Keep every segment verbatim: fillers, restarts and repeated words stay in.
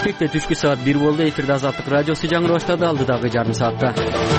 Бишкекте түшкү саат бир болду. Эфирде Азаттык радиосу жаңы баштады. Алдыдагы жарым саатта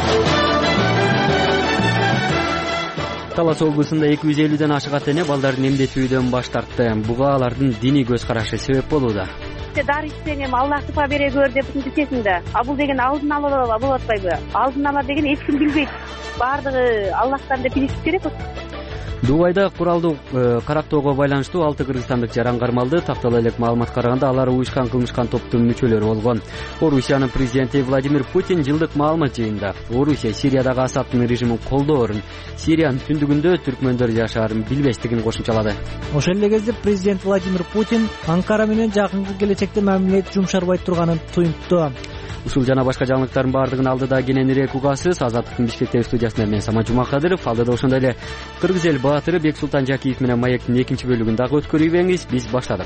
Талас облусунда эки жүз элүүдөн ашык ата эне балдарын эмдетүүдөн баш тартты. Буга алардын диний көз карашы себеп болууда. Дары ичсең эми Аллах шифа бере көр деп бүтүнчүсүңдө. А бул деген алдын ала болуп атпайбы? Алдын ала деген эч ким билбейт. Бардыгы Аллахтан деп билиши керек. Дубайда куралдуу карактоого байланыштуу алты кыргызстандык жаран кармалды. Тактала элек маалыматка караганда алар уюшкан кылмышкан топтун мүчөлөрү болгон. Орусиянын президенти Владимир Путин жылдык маалымат жыйынында Орусия Сириядагы Асадтын режимин колдоорун, Сириянын түндүгүндө түркмөндөр жашаарын билбестигин кошумчалады. Ошол эле кезде президент Владимир Путин Анкара менен жакынкы келечекте мамилет жумшарбай турганын туюнтту. Ушул жана башка жаңылыктардын баардыгын алдыда кененирээк угасыз. Азаттыктын Бишкектеги студиясында мен Самат Жумакадыров. Алдыда ошондой эле Кыргыз эл баатыры Бексултан Жакиев менен маектин экинчи бөлүгүн дагы өткөрүбеңиз. Биз баштадык.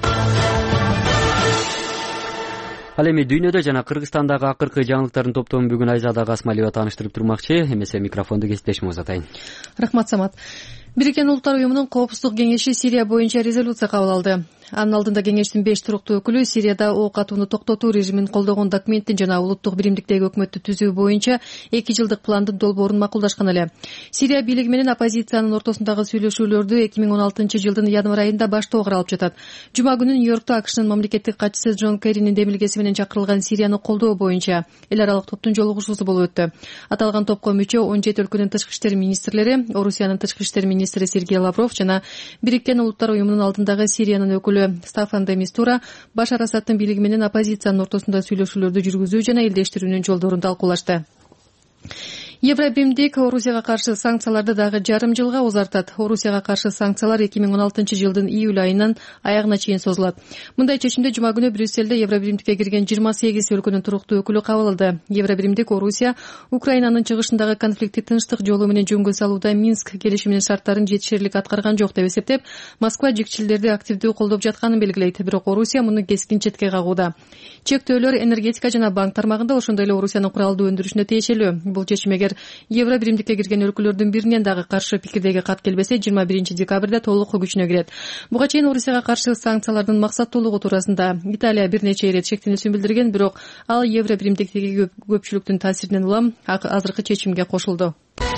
Ал эми дүйнөдө жана Кыргызстандагы акыркы жаңылыктардын топтомун бүгүн Айзада Гасмалиева тааныштырып турмакчы. Эмесе микрофонду кесиптешиме узатайын. Рахмат, Самат. Бириккен Улуттар уюмунун Коопсуздук кеңеши Сирия боюнча резолюция кабыл алды. Анын алдында кеңештин беш туруктуу өкүлү Сирияда ок атууну токтотуу режимин колдогон документтин жана улуттук биримдиктеги өкмөттү түзүү боюнча эки жылдык пландын долбоорун макулдашкан эле. Сирия бийлиги менен оппозициянын ортосундагы сүйлөшүүлөрдү эки миң он алтынчы жылдын январь айында баштоо каралып жатат. Жума күнү Нью-Йоркто АКШнын мамлекеттик катчысы Джон Керринин демилгеси менен чакырылган Сирияны колдоо боюнча эл аралык топтун жолугушуусу болуп өттү. Аталган топко мүчө он жети өлкөнүн тышкы иштер министрлери, Орусиянын тышкы иштер министри Сергей Лавров жана Бириккен Улуттар уюмунун алдындагы Сириянын өкүлү Стафан де Мистура Башар Асадтын бийлиги менен оппозициянын ортосунда сүйлөшүүлөрдү жүргүзүү жана элдештирүүнүн жолдорун талкуулашты. Евробиримдик Орусияга каршы санкцияларды дагы жарым жылга узартат. Орусияга каршы санкциялар эки миң он алтынчы жылдын июль айынан аягына чейин созулат. Мындай чечимди жума күнү Брюсселде Евробиримдикке кирген жыйырма сегиз өлкөнүн туруктуу өкүлү кабыл алды. Евробиримдик Орусия Украинанын чыгышындагы конфликтти тынчтык жолу менен жөнгө салууда Минск келишиминин шарттарын жетишерлик аткарган жок деп эсептеп, Москва жикчилдерди активдүү колдоп жатканын белгилейт. Бирок Орусия муну кескин четке кагууда. Чектөөлөр энергетика жана банк тармагында, ошондой эле Орусиянын куралдуу өндүрүшүнө тиешелүү. Бул чечим эгер Евробиримдикке кирген өлкөлөрдүн биринен дагы каршы пикирдеги кат келбесе, жыйырма биринчи декабрда толук күчүнө кирет. Буга чейин Орусияга каршы санкциялардын максаттуулугу туурасында Италия бир нече ирет шектенүүсүн билдирген, бирок ал Евробиримдиктеги көпчүлүктүн таасиринен улам азыркы чечимге кошулду.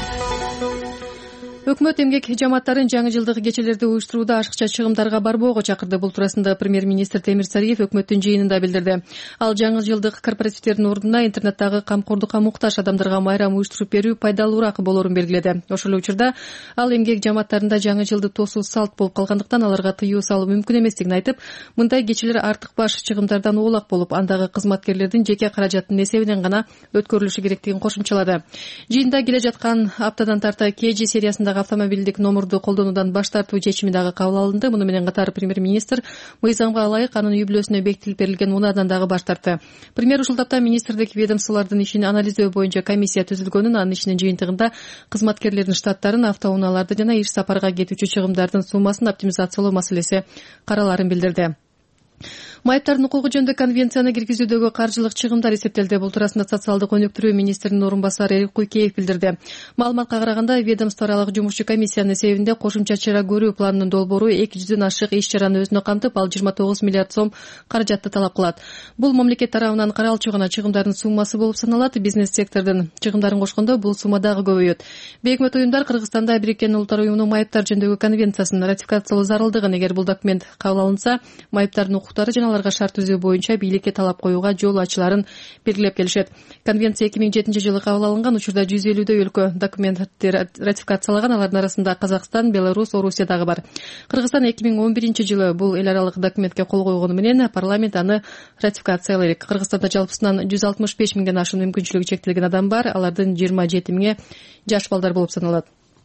Өкмөт эмгек жамааттарын жаңы жылдык кечелерди уюштурууда ашыкча чыгымдарга барбоого чакырды. Бул туурасында премьер-министр Темир Сариев өкмөттүн жыйынында билдирди. Ал жаңы жылдык корпоративдердин ордуна интернеттагы камкордукка муктаж адамдарга майрам уюштуруп берүү пайдалуураак болоорун белгиледи. Ошол эле учурда ал эмгек жамааттарында жаңы жылды тосуу салт болуп калгандыктан аларга тыюу салуу мүмкүн эместигин айтып, мындай кечелер артык баш чыгымдардан оолак болуп, андагы кызматкерлердин жеке каражатынын эсебинен гана өткөрүлүшү керектигин кошумчалады. Жыйында келе жаткан аптадан тарта Кежи сериясындагы автомобилдик номурду колдонуудан баш тартуу чечими дагы кабыл алынды. Муну менен катар премьер-министр мыйзамга ылайык анын үй бүлөсүнө бекитилип берилген унаадан дагы баш тартты. Премьер ушул тапта министрдик ведомстволордун ишин анализдөө боюнча комиссия түзүлгөнүн, анын ишинин жыйынтыгында кызматкерлердин штаттарын, автоунааларды жана иш сапарга кетүүчү чыгымдардын суммасын оптимизациялоо маселеси караларын билдирди. Майыптардын укугу жөнүндө конвенцияны киргизүүдөгү каржылык чыгымдар эсептелди. Бул туурасында социалдык өнүктүрүү министринин орун басары Эрик Куйкеев билдирди. Маалыматка караганда, ведомство аралык жумушчу комиссиянын эсебинде кошумча чара көрүү планынын долбоору эки жүздөн ашык иш-чараны өзүнө камтып, ал жыйырма тогуз миллиард сом каражатты талап кылат. Бул мамлекет тарабынан каралчу гана чыгымдардын суммасы болуп саналат. Бизнес сектордун чыгымдарын кошкондо бул сумма дагы көбөйөт. Бейөкмөт уюмдар Кыргызстанда Бириккен Улуттар уюмунун майыптар жөнүндөгү конвенциясын ратификациялоо зарылдыгын, эгер бул документ кабыл алынса, майыптардын укуктары жана аларга шарт түзүү боюнча бийликке талап коюуга жол ачыларын белгилеп келишет. Конвенция эки миң жетинчи жылы кабыл алынган. Учурда жүз элүүдөй өлкө документти ратификациялаган. Алардын арасында Казакстан, Беларусь, Орусия дагы бар. Кыргызстан эки миң он биринчи жылы бул эл аралык документке кол койгону менен парламент аны ратификациялайт. Кыргызстанда жалпысынан жүз алтымыш беш миңден ашуун мүмкүнчүлүгү чектелген адам бар. Алардын жыйырма жети миңи жаш балдар болуп саналат.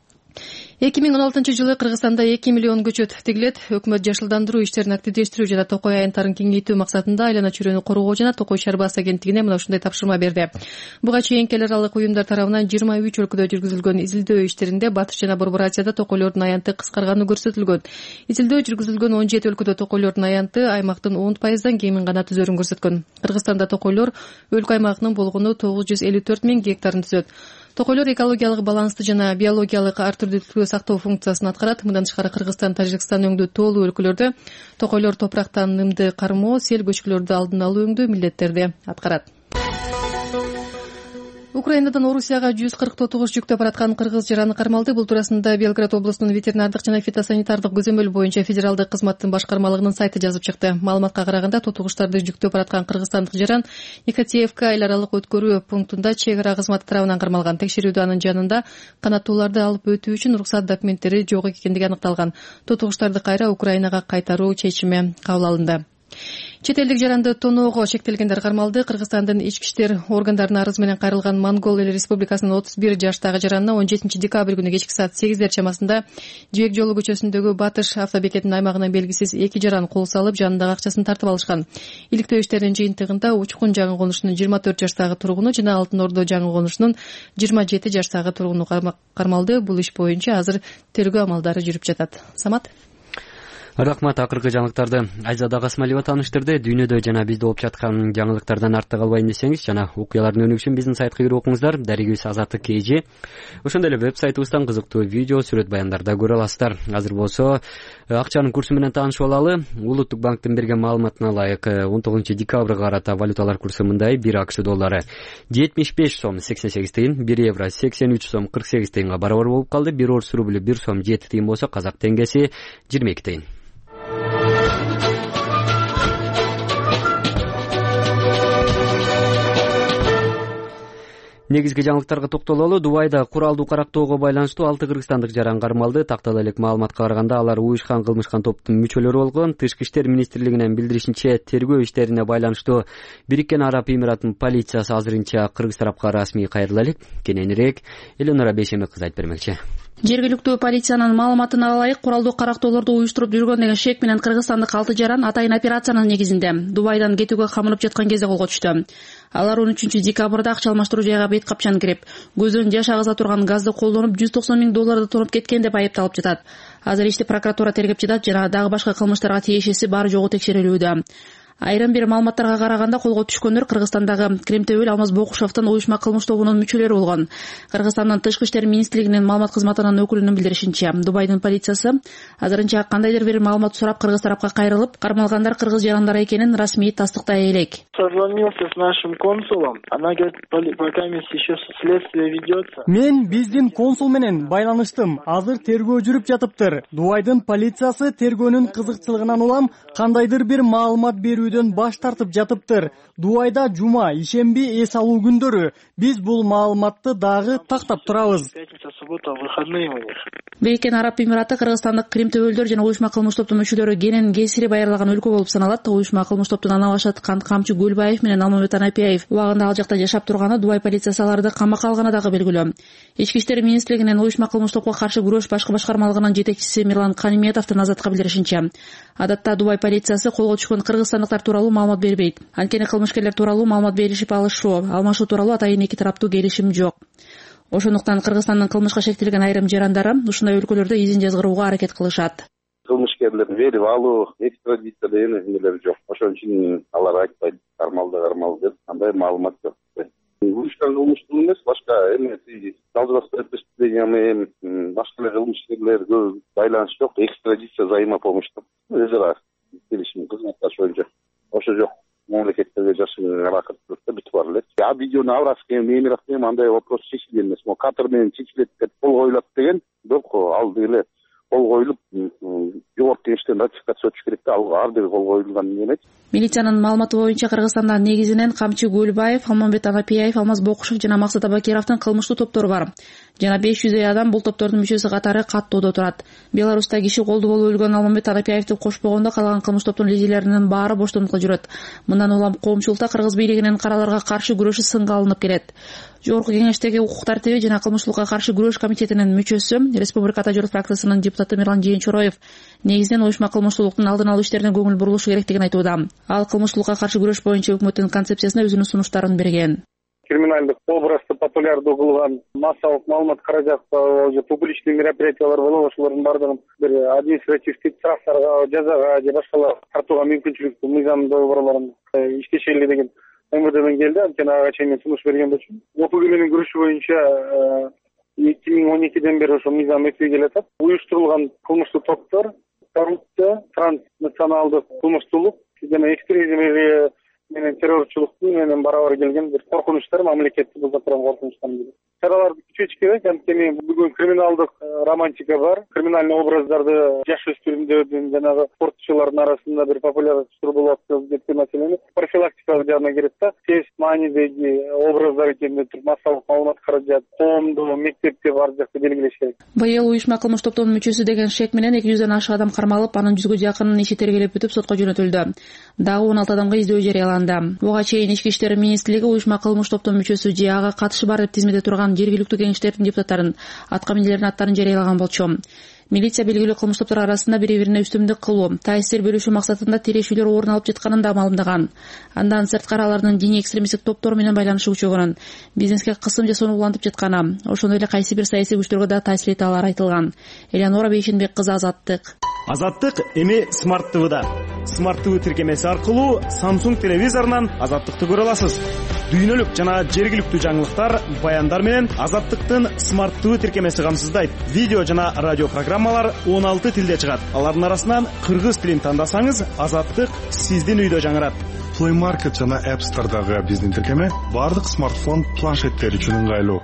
эки миң он алтынчы жылы Кыргызстанда эки миллион көчөт тигилет. Өкмөт жашылдандыруу иштерин активдештирүү жана токой аянттарын кеңейтүү максатында айлана чөйрөнү коргоо жана токой чарбасы агенттигине мына ушундай тапшырма берди. Буга чейин эл аралык уюмдар тарабынан жыйырма үч өлкөдө жүргүзүлгөн изилдөө иштеринде Батыш жана Борбор Азияда токойлордун аянты кыскарганы көрсөтүлгөн. Изилдөө жүргүзүлгөн он жети өлкөдө токойлордун аянты аймактын он пайыздан кемин гана түзөрүн көрсөткөн. Кыргызстанда токойлор өлкө аймагынын болгону тогуз жүз элүү төрт миң гектарын түзөт. Токойлор экологиялык балансты жана биологиялык ар түрдүүлүктү сактоо функциясын аткарат. Мындан тышкары Кыргызстан, Тажикстан өңдүү тоолуу өлкөлөрдө токойлор топурактан нымды кармоо, сел көчкүлөрдү алдын алуу өңдүү милдеттерди аткарат. Украинадан Орусияга жүз кырк тотугуш жүктөп бараткан кыргыз жараны кармалды. Бул туурасында Белград облусунун ветеринардык жана фитосанитардык көзөмөл боюнча федералдык кызматтын башкармалыгынын сайты жазып чыкты. Маалыматка караганда тотугуштарды жүктөп бараткан кыргызстандык жаран Никотеевка эл аралык өткөрүү пунктунда чек ара кызматы тарабынан кармалган. Текшерүүдө анын жанында канаттууларды алып өтүү үчүн уруксат документтери жок экендиги аныкталган. Тотугуштарды кайра Украинага кайтаруу чечими кабыл алынды. Чет элдик жаранды тоноого шектелгендер кармалды. Кыргызстандын ички иштер органдарына арыз менен кайрылган Монгол эл республикасынын отуз бир жаштагы жаранына он жетинчи декабрь күнү кечки саат сегиздер чамасында Жээк жолу көчөсүндөгү Батыш автобекетинин аймагынан белгисиз эки жаран кол салып, жанындагы акчасын тартып алышкан. Иликтөө иштеринин жыйынтыгында Учкун жаңы конушунун жыйырма төрт жаштагы тургуну жана Алтын Ордо жаңы конушунун жыйырма жети жаштагы тургуну кармалды. Бул иш боюнча азыр тергөө амалдары жүрүп жатат. Самат. Рахмат. Акыркы жаңылыктарды Айзада Касмалиева тааныштырды. Дүйнөдө жана бизде болуп жаткан жаңылыктардан артта калбайын десеңиз жана окуялардын өнүгүшү үчүн биздин сайтка кирип окуңуздар. Дарегибиз Азаттык Кежи. Ошондой эле веб-сайтыбыздан кызыктуу видео, сүрөт баяндарда көрө аласыздар. Азыр болсо акчанын курсу менен таанышып алалы. Улуттук банктын берген маалыматына ылайык он тогузунчу декабрга карата валюталар курсу мындай: бир АКШ доллары жетимиш беш сом сексен сегиз тыйын, бир евро сексен үч сом кырк сегиз тыйынга барабар болуп калды. бир орус рублю бир сом жети тыйын болсо, казак теңгеси жыйырма эки тыйын. Негизги жаңылыктарга токтололу. Дубайда куралдуу карактоого байланыштуу алты кыргызстандык жаран кармалды. Тактала элек маалыматка караганда алар уюшкан кылмышкан топтун мүчөлөрү болгон. Тышкы иштер министрлигинин билдиришинче, тергөө иштерине байланыштуу Бириккен Араб Эмиратынын полициясы азырынча кыргыз тарапка расмий кайрыла элек. Кененирээк Эленора Бейшембек кыз айтып бермекчи. Жергиликтүү полициянын маалыматына ылайык, куралдуу карактоолорду уюштуруп жүргөн деген шек менен кыргызстандык алты жаран атайын операциянын негизинде Дубайдан кетүүгө камынып жаткан кезде колго түштү. Алар он үчүнчү декабрда акча алмаштыруу жайга бет капчан кирип, көздөн жаш агыза турган газды колдонуп жүз токсон миң долларды тонуп кеткен деп айыпталып жатат. Азыр ишти прокуратура тергеп жатат жана дагы башка кылмыштарга тиешеси бар жогу текшерилүүдө. Айрым бир маалыматтарга караганда колго түшкөндөр Кыргызстандагы Кремтөбөл Алмаз Бокушевдин уюшма кылмыш тобунун мүчөлөрү болгон. Кыргызстандын Тышкы иштер министрлигинин маалымат кызматынын өкүлүнүн билдиришинче, Дубайдын полициясы азырынча кандайдыр бир маалымат сурап кыргыз тарапка кайрылып, кармалгандар кыргыз жарандары экенин расмий тастыктай элек. Созвонился с нашим консулом. Она говорит, пока еще следствие ведется. Мен биздин консул менен байланыштым. Азыр тергөө жүрүп жатыптыр. Дубайдын полициясы тергөөнүн кызыкчылыгынан улам кандайдыр бир маалымат берүүдөн баш тартып жатыптыр. Дубайда жума, ишемби, эс алуу күндөрү. Биз бул маалыматты дагы тактап турабыз. Бириккен Араб Эмираты Кыргызстандык Кремтөбөлдөр жана уюшма кылмыш топтун мүчөлөрү кенен кесири байырлаган өлкө болуп саналат. Уюшма кылмыш топтун ана башы Камчы Гүлбаев менен Алмамбет Анапиев убагында ал жакта жашап турганы, Дубай полициясы аларды камакка алганы дагы белгилүү. Ички иштер министрлигинин уюшма кылмыш топко каршы күрөш башкы башкармалыгынын жетекчиси Мирлан Каниметовдун азатка билдиришинче, адатта Дубай полициясы колго түшкөн кыргызстандыктар тууралуу маалымат бербейт. Анткени кылмышкерлер тууралуу маалымат беришип алышуу, алмашуу тууралуу атайын эки тараптуу келишим жок. Ошондуктан Кыргызстандын кылмышка шектелген айрым жарандары ушундай өлкөлөрдө изин жазгырууга аракет кылышат. Кылмышкерлерди берип алуу, экстрадиция деген нелер жок. Ошон үчүн алар айтпайт, кармалды кармалды деп, андай маалымат жок. Уюшкан кылмыштуу эмес, башка эме жалгыз преступление менен башка кылмышкерлерге байланыш жок. Экстрадиция, взаимопомощь деп өзара келишим кызматташуучу. Ошо жок. Мамлекеттерге жашын аракет кылып бүтүп бар эле. А видеону Авраскем, Эмираттем андай вопрос чечилген эмес. Мо катыр менен чечилет деп кол коюлат деген, бирок ал деле кол коюлуп жогорку кеңештен ратификация өтүш керек да, ал ар деги кол коюлган эмес. Милициянын маалыматы боюнча Кыргызстанда негизинен Камчы Гүлбаев, Алмамбет Анапиев, Алмаз Бокушев жана Максат Абакировдун кылмыштуу топтору бар. Жана беш жүздөй адам бул топтордун мүчөсү катары каттоодо турат. Беларуста киши колду болуп өлгөн Алмамбет Анапиевди кошпогондо калган кылмыш топтун лидерлеринин баары боштондукка жүрөт. Мындан улам коомчулукта кыргыз бийлигинин караларга каршы күрөшү сынга алынып келет. Жогорку кеңештеги укук тартиби жана кылмыштуулукка каршы күрөш комитетинин мүчөсү, Республика Тажыр фракциясынын депутаты Мирлан Жээнчороев негизинен уюшма кылмыштуулуктун алдын алуу иштерине көңүл бурулушу керектигин айтууда. Ал кылмыштуулукка каршы күрөш боюнча өкмөттүн концепциясына өзүнүн сунуштарын берген. Криминалдык образды популярдуу кылган массалык маалымат каражатка же публичный мероприятиялар болобу, ошолордун баардыгын бир административдик штрафтарга, жазага же башкалар тартууга мүмкүнчүлүк мыйзамдуу борборун иштешели деген эм вэ дэ мен келди, анткени ага чейин сунуш берген болчумун. Опг менен күрөшүү боюнча эки миң он экиден бери ошол мыйзам мектепке келатат. Уюштурулган кылмыштуу топтор коррупция, транснационалдык кылмыштуулук жана экстремизм менен террорчулуктун менен барабар келген бир коркунучтар, мамлекетти бузуп турган коркунучтар. Чараларды күчөтүш керек, анткени бүгүн криминалдык романтика бар. Криминальный образдарды жаш өспүрүмдөрдүн жанагы спортчулардын арасында бир популярдашыруу болуп атат деген маселени профилактикалык жагына кирет да. Тез маанидеги образдар экенин туруп массалык маалымат каражат, коомдо, мектепте бар жакта белгилеш керек. Быйыл уюшма кылмыш топтонун мүчөсү деген шек менен эки жүздөн ашык адам кармалып, анын жүзгө жакын иши тергелеп бүтүп сотко жөнөтүлдү. Дагы он алты адамга издөө жарыяланды. Буга чейин Ички иштер министрлиги уюшма кылмыш топтонун мүчөсү же ага катышы бар деп тизмеде турган жергиликтүү кеңештердин депутаттарын, атка минерлердин аттарын жарыялаган болчу. Милиция белгилүү кылмыш топтор арасында бири-бирине үстүмдүк кылуу, таасир берүүчү максатында терешүүлөр орун алып жатканын да маалымдаган. Андан сырткары алардын диний экстремисттик топтор менен байланышы күчөгөнүн, бизнеске кысым жасоону улантып жатканы, ошондой эле кайсы бир саясий күчтөргө да таасир эте алары айтылган. Элеонора Бейшенбек кызы, Азаттык. Азаттык эми Smart тэ вэ-да. Smart тэ вэ тиркемеси аркылуу Samsung телевизорунан Азаттыкты көрө аласыз. Дүйнөлүк жана жергиликтүү жаңылыктар, баяндар менен Азаттыктын Smart тэ вэ тиркемеси камсыздайт. Видео жана радио программалар он алты тилде чыгат. Алардын арасынан кыргыз тилин тандасаңыз, Азаттык сиздин үйдө жаңырат. Play Market жана App Store'дагы биздин тиркеме бардык смартфон планшеттер үчүн ыңгайлуу.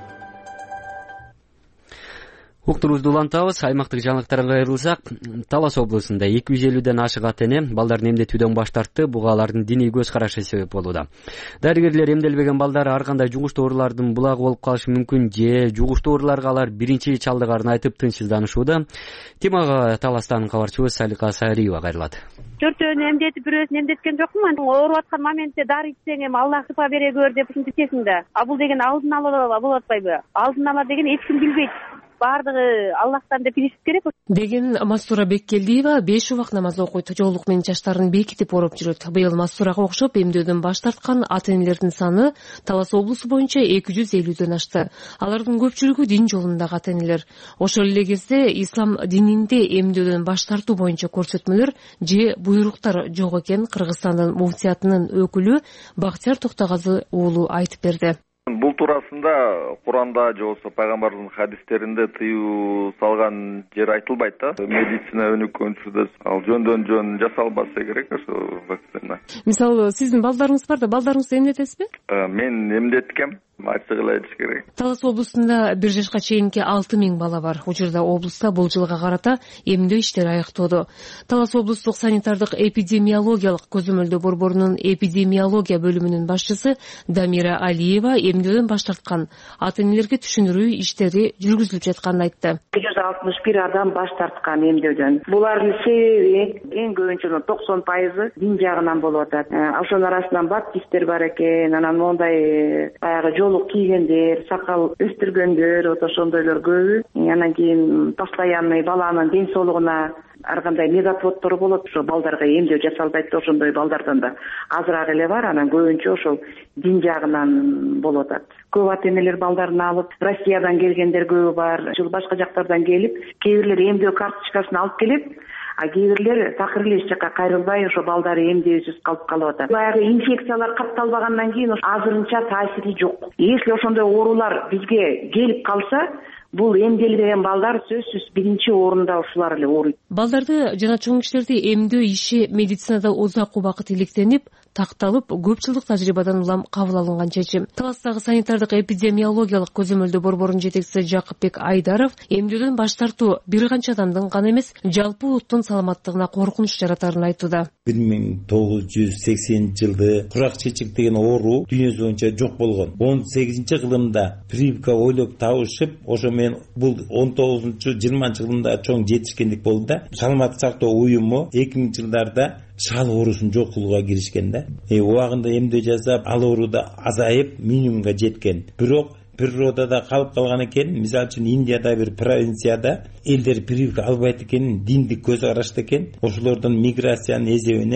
Уктурубузду улантабыз. Аймактык жаңылыктарга кайрылсак, Талас облусунда эки жүз элүүдөн ашык ата эне балдарын эмдетүүдөн баш тартты. Буга алардын диний көз карашы себеп болууда. Дарыгерлер эмделбеген балдар ар кандай жугуштуу оорулардын булагы болуп калышы мүмкүн же жугуштуу ооруларга алар биринчи чалдыгарын айтып тынчсызданышууда. Темага Таластан кабарчыбыз Салика Сариева кайрылат. Төртөөнү эмдетип, бирөөсүн эмдеткен жокмун. Ооруп аткан моментте дары ичсең эми Аллах шифа бере көр деп ушинтип ичесиң да. А бул деген алдын ала болуп атпайбы? Алдын ала деген эч ким билбейт. Бардыгы Аллахтан деп билишип керек деген Мастура Беккелдиева беш убак намаз окуйт, жоолук менен чачтарын бекитип ороп жүрөт. Быйыл Мастурага окшоп эмдөөдөн баш тарткан ата энелердин саны Талас облусу боюнча эки жүз элүүдөн ашты. Алардын көпчүлүгү дин жолундагы ата энелер. Ошол эле кезде ислам дининде эмдөөдөн баш тартуу боюнча көрсөтмөлөр же буйруктар жок экен Кыргызстандын муфтиятынын өкүлү Бактияр Токтогазы уулу айтып берди. Бул туурасында Куранда же болбосо пайгамбардын хадистеринде тыюу салган жер айтылбайт да. Медицина өнүккөнчүдө ал жөндөн жөн жасалбаса керек ошо вакцина. Мисалы, сиздин балдарыңыз бар да, балдарыңызды эмдетесизби? Мен эмдеткем. Ачык эле айтыш керек. Талас облусунда бир жашка чейинки алты миң бала бар. Учурда облуста бул жылга карата эмдөө иштери аяктоодо. Талас облустук санитардык эпидемиологиялык көзөмөлдөө борборунун эпидемиология бөлүмүнүн башчысы Дамира Алиева эмдөөдөн баш тарткан, ата энелерге түшүндүрүү иштери жүргүзүлүп жатканын айтты. эки жүз алтымыш бир адам баш тарткан эмдөөдөн. Булардын себеби эң көбүнчө токсон пайызы дин жагынан болуп атат. Ошонун арасынан баптисттер бар экен, анан мондай баягы жоолук кийгендер, сакал өстүргөндөр, вот ошондойлор көбү. Анан кийин постоянный баланын ден соолугуна ар кандай медотводдору болот, ошо балдарга эмдөө жасалбайт, ошондой балдардан да азыраак эле бар, анан көбүнчө ошол дин жагынан болуп атат. Көп ата энелер балдарын алып, Россиядан келгендер көбү бар, башка жактардан келип, кээ бирлер эмдөө карточкасын алып келип, а кээ бирлер такыр эле эч жакка кайрылбай ошо балдары эмдөөсүз калып калып атат. Баягы инфекциялар катталбагандан кийин азырынча таасири жок. Если ошондой оорулар бизге келип калса, бул эмделбеген балдар сөзсүз биринчи орунда ушулар эле ооруйт. Балдарды жана чоң кишилерди эмдөө иши медицинада узак убакыт иликтенип, такталып, көп жылдык тажрыйбадан улам кабыл алынган чечим. Таластагы санитардык эпидемиологиялык көзөмөлдөө борборунун жетекчиси Жакыпбек Айдаров эмдөөдөн баш тартуу бир канча адамдын гана эмес, жалпы улуттун саламаттыгына коркунуч жаратарын айтууда. бир миң тогуз жүз сексенинчи жылды курак чечек деген оору дүйнө боюнча жок болгон. он сегизинчи кылымда прививка ойлоп табышып, ошо менен бул он тогузунчу жыйырманчы кылымда чоң жетишкендик болду да. Саламаттык сактоо уюму эки миңинчи жылдарда шал оорусун жок кылууга киришкен да. Э убагында эмдөө жасап, ал ооруда азайып минимумга жеткен. Бирок природада калып калган экен. Мисалы үчүн Индияда бир провинцияда элдер прививка албайт экен, диндик көз карашты экен. Ошолордун миграциянын эсебинен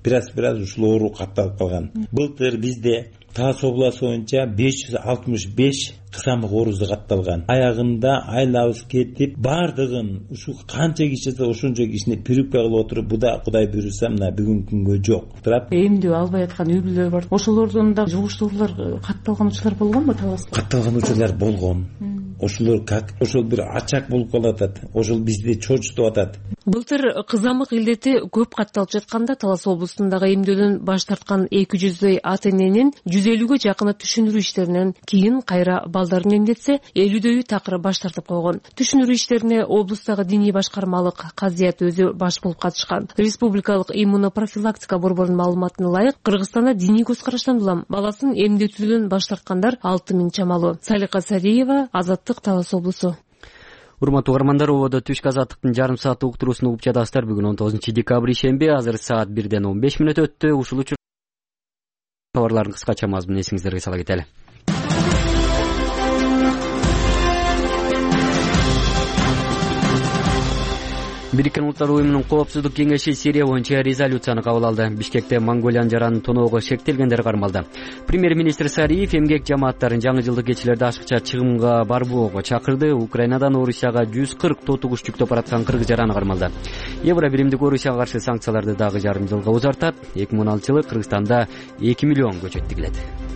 бир аз бир аз ушул оору катталып калган. Былтыр бизде Талас областы боюнча беш жүз алтымыш беш кысамык оорусу катталган. Аягында айлабыз кетип, бардыгын ушу канча киши ошончо кишини прививка кылып отуруп, буда Кудай буйруса мына бүгүнкү күнгө жок. Эмдөө албай аткан үй бүлөлөр бар. Ошолордон да жугуштуулар катталган учурлар болгонбу Таласта? Катталган учурлар болгон. Ошолор как ошол бир ачак болуп калатат. Ошол бизди чочутуп атат. Былтыр кызамык илдети көп катталып жатканда Талас облусундагы эмдөөдөн баш тарткан эки жүздөй ата эненин жүз элүүгө жакыны түшүндүрүү иштеринен кийин кайра балдарын эмдетсе, элүүдөйү такыр баш тартып койгон. Түшүндүрүү иштерине облустагы диний башкармалык казият өзү баш болуп катышкан. Республикалык иммунопрофилактика борборунун маалыматына ылайык, Кыргызстанда диний көз караштан улам баласын эмдетүүдөн баш тарткандар алты миң чамалуу. Салика Сариева, Азаттык, Талас облусу. Урматтуу угармандар, ободо түшкү азаттыктын жарым сааттык уктуруусун угуп жатасыздар. Бүгүн он тогузунчу декабрь ишемби, азыр саат бирден он беш мүнөт өттү. Ушул учур товарларын кыскача мазмун эсиңиздерге сала кетели. Бириккен Улуттар уюмунун коопсуздук кеңеши Сирия боюнча резолюцияны кабыл алды. Бишкекте Монголиянын жаранын тоноого шектелгендер кармалды. Премьер-министр Сариев эмгек жамааттарын жаңы жылдык кечелерде ашыкча чыгымга барбоого чакырды. Украинадан Орусияга жүз кырк тотугуч жүктөп бараткан кыргыз жараны кармалды. Евро биримдик Орусияга каршы санкцияларды дагы жарым жылга узартат. эки миң он алтынчы жылы Кыргызстанда эки миллион көчөт тигилет.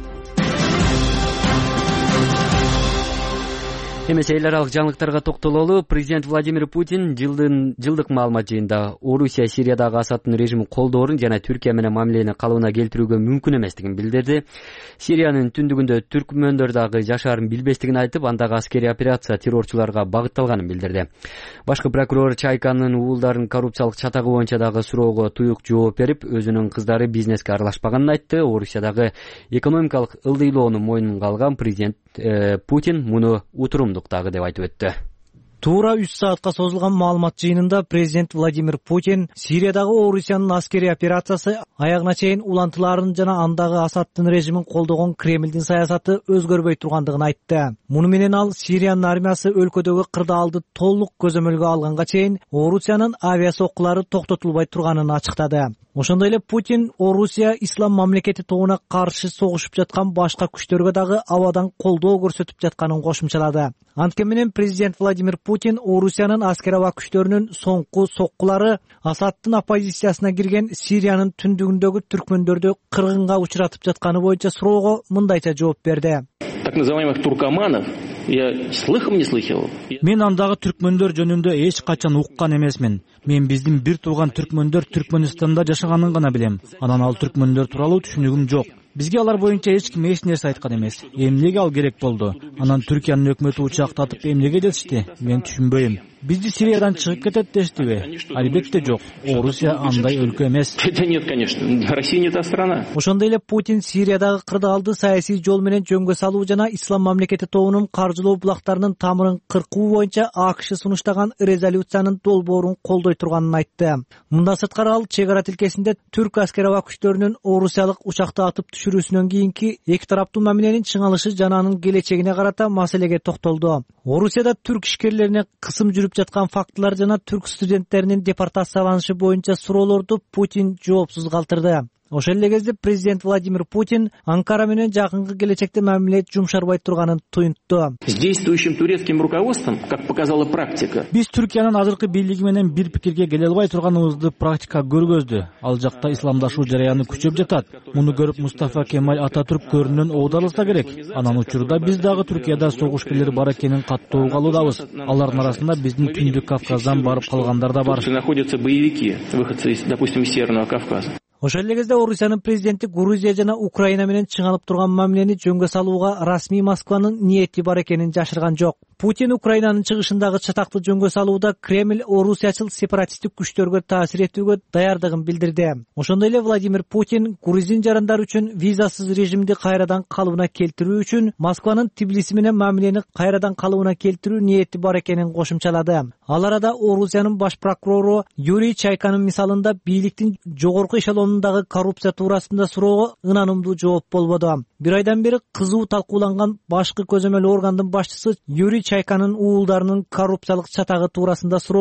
Эмесе эл аралык жаңылыктарга токтололу. Президент Владимир Путин жылдын жылдык маалымат жыйынында Орусия Сириядагы Асадтын режимин колдоорун жана Түркия менен мамилени калыбына келтирүүгө мүмкүн эместигин билдирди. Сириянын түндүгүндө түркмөндөр дагы жашаарын билбестигин айтып, андагы аскерий операция террорчуларга багытталганын билдирди. Башкы прокурор Чайканын уулдарын коррупциялык чатагы боюнча дагы суроого туюк жооп берип, өзүнүн кыздары бизнеске аралашпаганын айтты. Орусиядагы экономикалык ылдыйлоону мойнунга алган президент Путин муну утурумдуктагы деп айтып өттү. Туура үч саатка созулган маалымат жыйынында президент Владимир Путин Сириядагы Орусиянын аскерий операциясы аягына чейин улантыларын жана андагы Асадтын режимин колдогон Кремлдин саясаты өзгөрбөй тургандыгын айтты. Муну менен ал Сириянын армиясы өлкөдөгү кырдаалды толук көзөмөлгө алганга чейин Орусиянын авиа соккулары токтотулбай турганын ачыктады. Ошондой эле Путин Орусия ислам мамлекети тобуна каршы согушуп жаткан башка күчтөргө дагы абадан колдоо көрсөтүп жатканын кошумчалады. Анткени менен президент Владимир Путин Орусиянын аскер аба күчтөрүнүн соңку соккулары Асадтын оппозициясына кирген Сириянын түндүгүндөгү түркмөндөрдү кыргынга учуратып жатканы боюнча суроого мындайча жооп берди. Так называемых туркоманов я слыхом не слыхал. Мен андагы түркмөндөр жөнүндө эч качан уккан эмесмин. Мен биздин бир тууган түркмөндөр Түркмөнстанда жашаганын гана билем. Анан ал түркмөндөр тууралуу түшүнүгүм жок. Бизге алар боюнча эч ким эч нерсе айткан эмес. Эмнеге ал керек болду? Анан Түркиянын өкмөтү учактатып эмнеге дешти? Мен түшүнбөйм. Бизди Сириядан чыгып кетет дештиби? Албетте жок. Орусия андай өлкө эмес. Да нет, конечно. Россия не та страна. Ошондой эле Путин Сириядагы кырдаалды саясий жол менен жөнгө салуу жана ислам мамлекети тобунун каржылоо булактарынын тамырын кыркуу боюнча АКШ сунуштаган резолюциянын долбоорун колдой турганын айтты. Мындан сырткары ал чек ара тилкесинде түрк аскер аба күчтөрүнүн орусиялык учакты атып түшүрүүсүнөн кийинки эки тараптуу мамиленин чыңалышы жана анын келечегине карата маселеге токтолду. Орусияда түрк ишкерлерине кысым жүрүп жаткан фактылар жана түрк студенттеринин депортацияланышы боюнча суроолорду Путин жоопсуз калтырды. Ошол эле кезде президент Владимир Путин Анкара менен жакынкы келечекте мамиле жумшарбай турганын туюнтту. С действующим турецким руководством, как показала практика. Биз Түркиянын азыркы бийлиги менен бир пикирге келе албай турганыбызды практика көргөздү. Ал жакта исламдашуу жараяны күчөп жатат. Муну көрүп Мустафа Кемаль Ататүрк көрүнөн оодарылса керек. Анан учурда биз дагы Түркияда согушкерлер бар экенин каттуу угалуудабыз. Алардын арасында биздин Түндүк Кавказдан барып калгандар да бар. Находятся боевики, выходцы из, допустим, из Северного Кавказа. Ошол эле кезде Орусиянын президенти Грузия жана Украина менен чыңалып турган мамилени жөнгө салууга расмий Москванын ниети бар экенин жашырган жок. Путин Украинанын чыгышындагы чатакты жөнгө салууда Кремль орусиячыл сепаратисттик күчтөргө таасир этүүгө даярдыгын билдирди. Ошондой эле Владимир Путин грузин жарандары үчүн визасыз режимди кайрадан калыбына келтирүү үчүн Москванын Тбилиси менен мамилени кайрадан калыбына келтирүү ниети бар экенин кошумчалады. Ал арада Орусиянын баш прокурору Юрий Чайканын мисалында бийликтин жогорку эшелонундагы коррупция туурасында суроого ынанымдуу жооп болбоду. Бир айдан бери кызуу талкууланган башкы көзөмөл органдын башчысы Юрий Чайканын уулдарынын коррупциялык чатагы туурасында суроого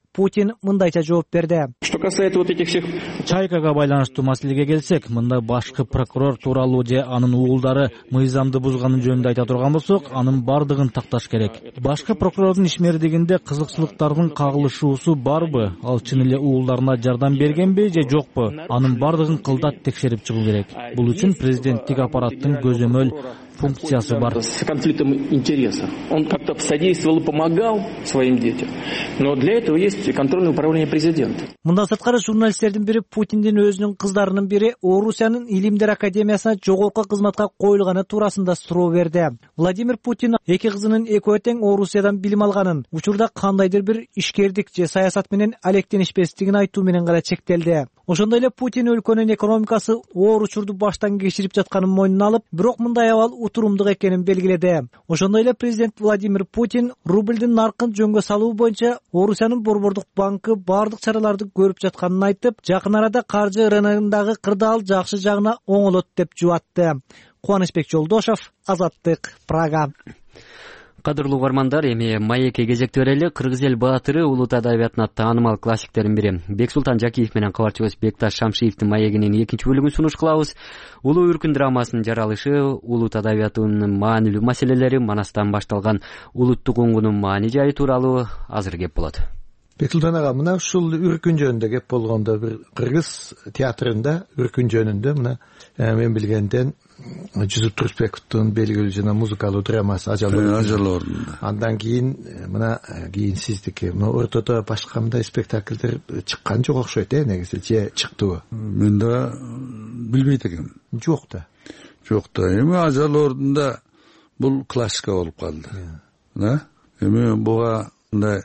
Путин мындайча жооп берди. Что касается вот этих всех Чайкага байланыштуу маселеге келсек, мында башкы прокурор тууралуу же анын уулдары мыйзамды бузганы жөнүндө айта турган болсок, анын бардыгын такташ керек. Башкы прокурордун ишмердигинде кызыкчылыктардын кагылышуусу барбы? Ал чын эле уулдарына жардам бергенби же жокпу? Анын бардыгын кылдат текшерип чыгуу керек. Бул үчүн президенттик аппараттын көзөмөл функциясы бар. С конфликтом интересов. Он как-то содействовал и помогал своим детям. Но для этого есть контрольное управление президента. Мындан сырткары журналисттердин бири Путиндин өзүнүн кыздарынын бири Орусиянын Илимдер академиясына жогорку кызматка коюлганы туурасында суроо берди. Владимир Путин эки кызынын экөө тең Орусиядан билим алганын, учурда кандайдыр бир ишкердик же саясат менен алектенишпестигин айтуу менен гана чектелди. Ошондой эле Путин өлкөнүн экономикасы оор учурду баштан кечирип жатканын мойнуна алып, бирок мындай абал утурумдук экенин белгиледи. Ошондой эле президент Владимир Путин рубльдин наркын жөнгө салуу боюнча Орусиянын Борбордук банкы бардык чараларды көрүп жатканын айтып, жакын арада каржы рыногундагы кырдаал жакшы жагына оңолот деп жубатты. Кубанычбек Жолдошов, Азаттык, Прага. Кадырлуу угармандар, эми маекке кезекти берели. Кыргыз эл баатыры улут адабиятына таанымал классиктердин бири Бексултан Жакиев менен кабарчыбыз Бекташ Шамшиевдин маегинин экинчи бөлүгүн сунуш кылабыз. Улуу үркүн драмасынын жаралышы, улут адабиятынын маанилүү маселелери, Манастан башталган улуттук уңгунун маани жайы тууралуу азыр кеп болот. Бексултан ага, мына ушул үркүн жөнүндө кеп болгондо бир кыргыз театрында үркүн жөнүндө мына мен билгенден Жүзүп Турсбековдун белгилүү жана музыкалуу драмасы Ажал ордунда. Андан кийин мына кийин сиздики мына ортодо башка мындай спектакльдер чыккан жок окшойт э, негизи же чыктыбы? Мен да билбейт экенмин. Жок да. Жок да. Эми Ажал ордунда бул классика болуп калды. Да? Эми буга мындай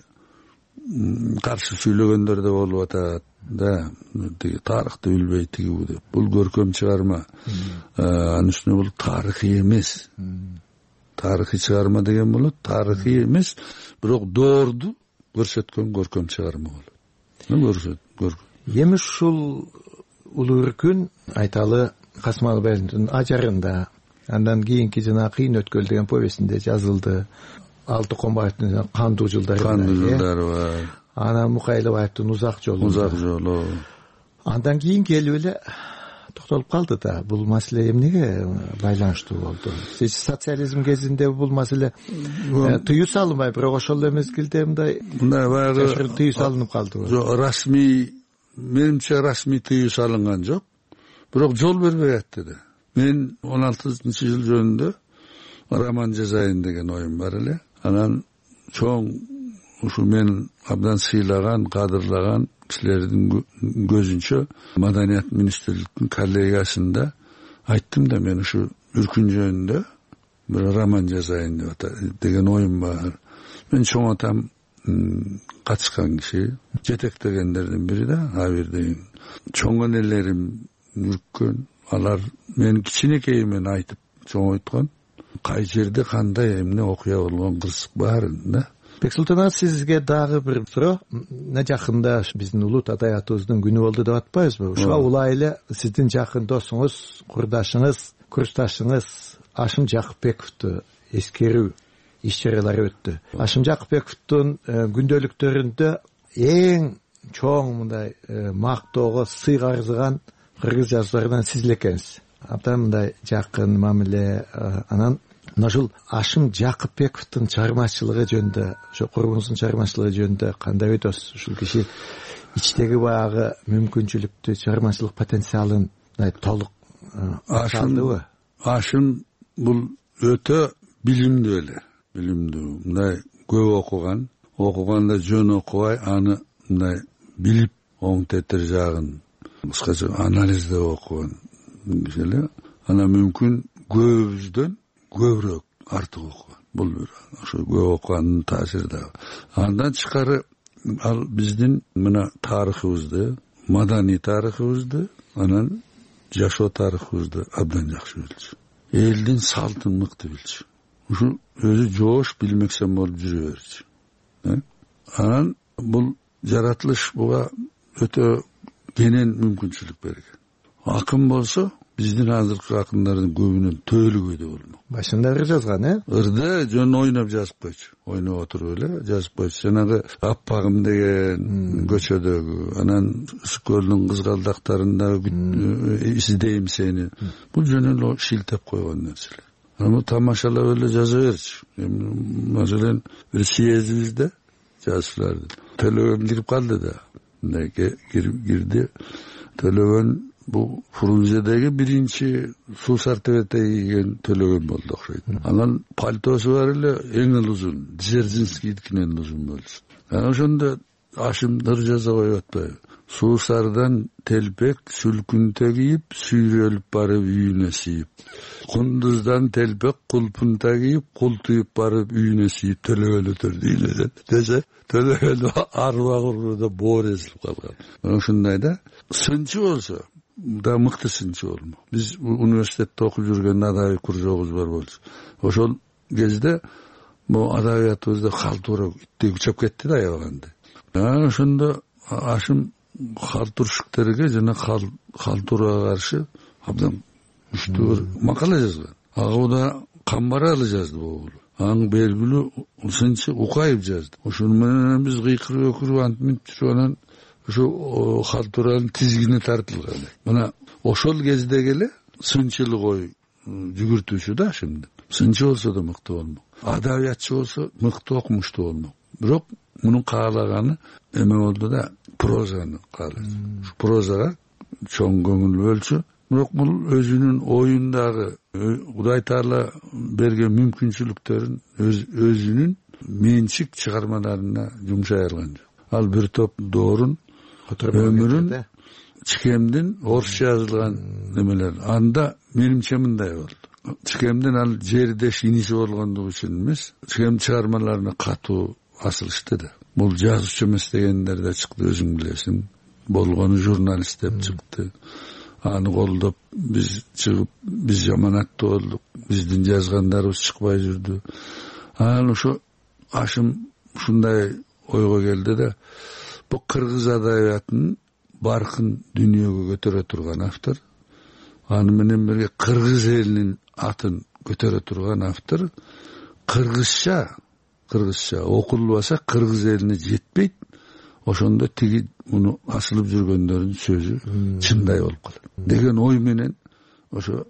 каршы сүйлөгөндөр да болуп атат. Да, тиги тарыхты билбей тиги бу деп. Бул көркөм чыгарма. Анын үстүнө бул тарыхый эмес. Тарыхый чыгарма деген болот, тарыхый эмес, бирок доорду көрсөткөн көркөм чыгарма болот. Көрсөт, көркөм. Эми ушул улуу үркүн айталы Касым Албаевдин ажарында, андан кийинки жана Кыйын өткөл деген повестинде жазылды. Алты Комбаевдин Кандуу жылдары. Кандуу жылдары бар. Анан Мукайлыбаевдин Узак жолу. Узак жолу. Андан кийин келип эле токтолуп калды да. Бул маселе эмнеге байланыштуу болду? Сиз социализм кезинде бул маселе тыюу салынбай, бирок ошол эле мезгилде мындай мындай баягы тыюу салынып калдыбы? Жок, расмий, менимче расмий тыюу салынган жок. Бирок жол бербей атты да. Мен он алтынчы жыл жөнүндө роман жазайын деген оюм бар эле. Анан чоң ушу мен абдан сыйлаган, кадырлаган кишилердин көзүнчө Маданият министрликтин коллегиясында айттым да, мен ушу үркүн жөнүндө бир роман жазайын деген оюм бар. Мен чоң атам катышкан киши, жетектегендердин бири да, абир деген. Чоң энелерим үрккөн, алар мен кичинекейимен айтып чоңойткон. Кай жерде кандай эмне окуя болгон кырсык бар да. Бексултан ага, сизге дагы бир суроо. Мына жакында биздин улут адабиятыбыздын күнү болду деп атпайбызбы? Ушуга улай эле сиздин жакын досуңуз, курдашыңыз, курсташыңыз Ашым Жакыпбековду эскерүү иш-чаралары өттү. Ашым Жакыпбековдун күндөлүктөрүндө эң чоң мындай мактоого сый арзыган кыргыз жазууларынан сиз эле экенсиз. Абдан мындай жакын мамиле. Анан ушул Ашым Жакыпбековдун чыгармачылыгы жөнүндө, ошо курбуңуздун чыгармачылыгы жөнүндө кандай ойдосуз? Ушул киши ичтеги баягы мүмкүнчүлүктү, чыгармачылык потенциалын толук ашындыбы? Ашым бул өтө билимдүү эле, билимдүү. Мындай көп окуган, окуганда жөн окубай, аны мындай билип, оң тетир жагын кыскача анализдеп окуган киши эле. Ана мүмкүн көбүбүздөн көбүрөөк артык окуган. Бул бир ошо көп окуганын таасири да. Андан тышкары ал биздин мына тарыхыбызды, маданий тарыхыбызды, анан жашоо тарыхыбызды абдан жакшы билчү. Элдин салтын мыкты билчү. Ушу өзү жоош билмексен болуп жүрө берчү. Анан бул жаратылыш буга өтө кенен мүмкүнчүлүк берген. Акын болсо биздин азыркы акындардын көбүнүн төөлүгү болмок. Башында ыр жазган, э? Ырды жөн ойноп жазып койчу. Ойноп отуруп эле жазып койчу. Жанагы Аппагым деген көчөдөгү, анан Көлдүн кызгалдактарында издейм сени. Бул жөн эле шилтеп койгон нерселер. Аны тамашалап эле жаза берчү. Маселен, бир съездибизде жазууларды. Төлөгөн кирип калды да. Мындай кирди. Төлөгөн бул Фрунзедеги биринчи Суусар Тебете кийген Төлөгөн болду окшойт. Анан пальтосу бар эле эң эле узун, Дзержинскийдикинен узун болду. Анан ошондо Ашымдыр жаза коюп атпайбы? Суусардан телпек сүлкүнтө кийип, сүйрөлүп барып үйүнө сийип. Кундуздан телпек кулпунта кийип, култуюп барып үйүнө сийип Төлөгөн өтөрдү эле десе, Төлөгөн арба кургуда боор эзилип калган. Ошондой да сынчы болсо да мыкты сынчы болмок. Биз университетте окуп жүргөн адабий кружогубуз бар болчу. Ошол кезде бул адабиятыбызда халтура иттей күчөп кетти да аябаганда. Анан ошондо Ашым халтуршиктерге жана халтурага каршы абдан күчтүү бир макала жазган. Агыбыда Камбаралы жазды бул. Аң белгилүү сынчы Укаев жазды. Ошону менен биз кыйкырып өкүрүп антип жүрүп анан ошо халтуранын тизгини тартылган. Мына ошол кездеги эле сынчылык ой жүгүртүүчү да Ашымды. Сынчы болсо да мыкты болмок. Адабиятчы болсо мыкты окумуштуу болмок. Бирок мунун каалаганы эме болду да прозаны каалады. Прозага чоң көңүл бөлчү. Бирок бул өзүнүн оюндагы Кудай Таала берген мүмкүнчүлүктөрүн өзүнүн менчик чыгармаларына жумшай алган жок. Ал бир топ доорун өмүрүн Чикемдин орусча жазылган немелер. Анда менимче мындай болду. Чикемдин ал жердеш иниси болгондугу үчүн эмес, Чикем чыгармаларына катуу асылышты да. Бул жазуучу эмес дегендер да чыкты, өзүң билесиң. Болгону журналист деп чыкты. Аны колдоп биз чыгып, биз жаманаттуу болдук. Биздин жазгандарыбыз чыкпай жүрдү. Анан ошо Ашым ушундай ойго келди да, бул кыргыз адабиятынын баркын дүйнөгө көтөрө турган автор, аны менен бирге кыргыз элинин атын көтөрө турган автор, кыргызча кыргызча окулбаса кыргыз элине жетпейт. Ошондо тиги муну асылып жүргөндөрдүн сөзү чындай болуп калат деген ой менен ошо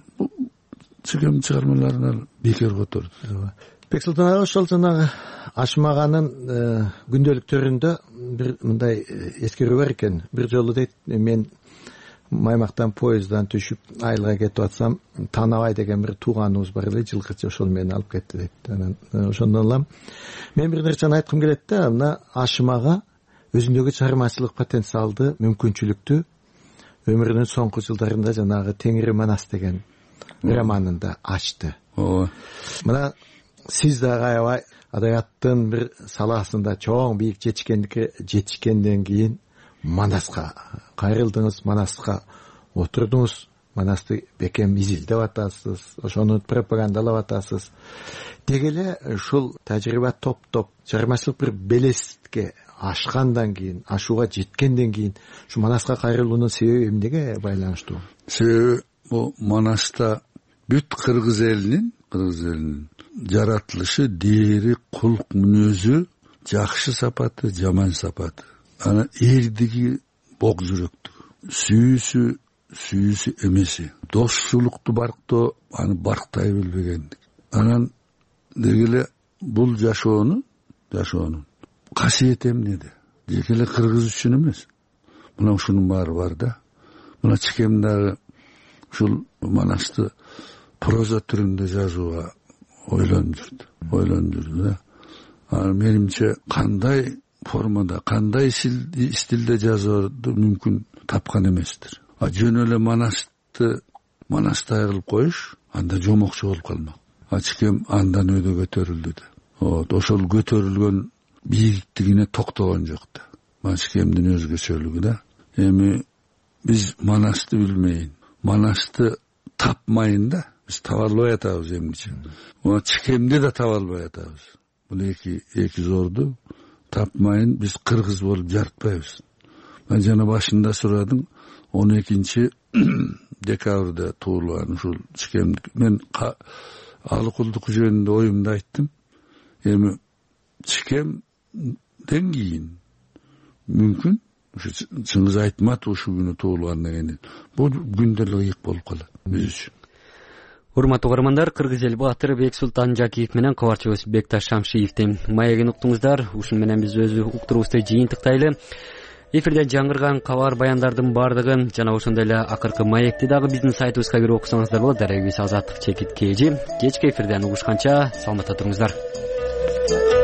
Чикем чыгармаларын бекер которду. Бексултан ага ошол жанагы Ашым аганын күндөлүктөрүндө бир мындай эскерүү бар экен. Бир жолу дейт, мен Маймактан поезддан түшүп айылга кетип атсам, Танабай деген бир тууганыбыз бар эле, жылкычы, ошол мени алып кетти дейт. Анан ошондон улам мен бир нерсени айткым келет да, мына Ашым ага өзүндөгү чыгармачылык потенциалды, мүмкүнчүлүктү өмүрүнүн соңку жылдарында жанагы Теңири Манас деген романында ачты. Мына сиз дагы аябай адабияттын бир саласында чоң бийик жетишкенден кийин Манаска кайрылдыңыз, Манаска отурдуңуз, Манасты бекем изилдеп атасыз, ошону пропагандалап атасыз. Деги эле ушул тажрыйба топ-топ чыгармачылык бир белеске ашкандан кийин, ашууга жеткенден кийин ушу Манаска кайрылуунун себеби эмнеге байланыштуу? Себеби бул Манаста бүт кыргыз элинин, кыргыз элинин жаратылышы, дээри, кулк мүнөзү, жакшы сапаты, жаман сапаты. Ана эрдиги бок жүрөктүгү, сүйүүсү, сүйүүсү эмеси, достуулукту барктоо, аны барктай билбегендик. Анан деги эле бул жашоону, жашоонун касиети эмнеде? Деги эле кыргыз үчүн эмес. Мына ушунун баары бар да. Мына Чикем дагы ушул Манасты проза түрүндө жазууга ойлонуп жүрдү, ойлонуп жүрдү да. Анан менимче кандай формада, кандай стилде жазууду мүмкүн тапкан эместир. А жөн эле Манасты Манастай кылып коюш анда жомокчу болуп калмак. А Чикем андан өйдө көтөрүлдү да. Вот, ошол көтөрүлгөн бийиктигине токтогон жок да. Мына Чикемдин өзгөчөлүгү да. Эми биз Манасты билмейин, Манасты тапмайын да, биз таба албай атабыз эмниче. Мына Чикемди да таба албай атабыз. Бул эки эки зорду тапмайын, биз кыргыз болуп жарытпайбыз. Мен жана башында сурадың, он экинчи декабрда туулган ушул чикемдик. Мен алыкулдук жөнүндө оюмду айттым. Эми чикемден кийин мүмкүн ушу Чыңгыз Айтматов ушул күнү туулгандан кийин бул күндөлүк ыйык болуп калат биз үчүн. Урматтуу угармандар, Кыргыз эл баатыры Бексултан Жакиев менен кабарчыбыз Бекташ Шамшиевдин маегин уктуңуздар. Ушун менен биз өз уктуруубузду жыйынтыктайлы. Эфирде жаңырган кабар баяндардын баардыгын жана ошондой эле акыркы маекти дагы биздин сайтыбызга кирип окусаңыздар болот. Дарегибиз Азаттык Чекит Кежи. Кечки эфирден угушканча саламатта туруңуздар.